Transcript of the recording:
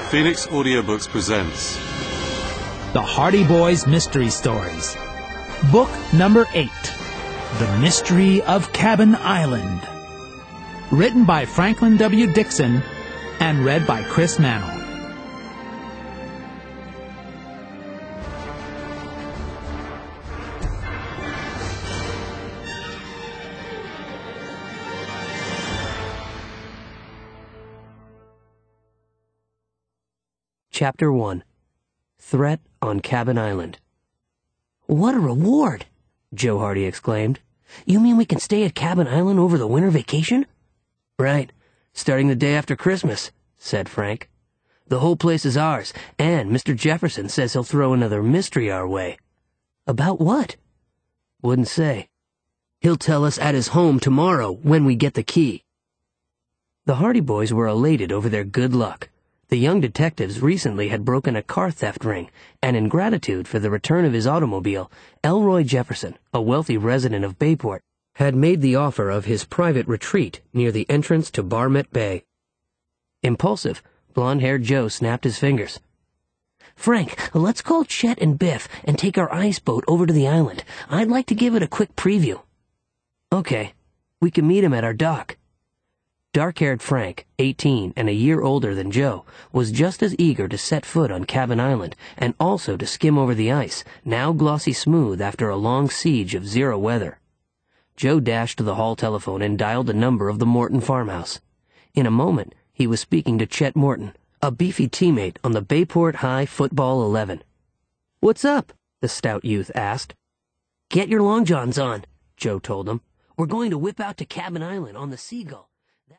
Phoenix Audiobooks presents The Hardy Boys Mystery Stories. Book number 8. The Mystery of Cabin Island. Written by Franklin W. Dixon and read by Chris Mannell. Chapter 1. Threat on Cabin Island. "What a reward!" Joe Hardy exclaimed. "You mean we can stay at Cabin Island over the winter vacation?" "Right, starting the day after Christmas," said Frank. "The whole place is ours, and Mr. Jefferson says he'll throw another mystery our way." "About what?" "Wouldn't say. He'll tell us at his home tomorrow when we get the key." The Hardy Boys were elated over their good luck. The young detectives recently had broken a car theft ring, and in gratitude for the return of his automobile, Elroy Jefferson, a wealthy resident of Bayport, had made the offer of his private retreat near the entrance to Barmet Bay. Impulsive, blonde-haired Joe snapped his fingers. "Frank, let's call Chet and Biff and take our ice boat over to the island. I'd like to give it a quick preview." "Okay, we can meet him at our dock." Dark-haired Frank, 18 and a year older than Joe, was just as eager to set foot on Cabin Island and also to skim over the ice, now glossy smooth after a long siege of zero weather. Joe dashed to the hall telephone and dialed the number of the Morton farmhouse. In a moment, he was speaking to Chet Morton, a beefy teammate on the Bayport High Football 11. "What's up?" the stout youth asked. "Get your long johns on," Joe told him. "We're going to whip out to Cabin Island on the Seagull."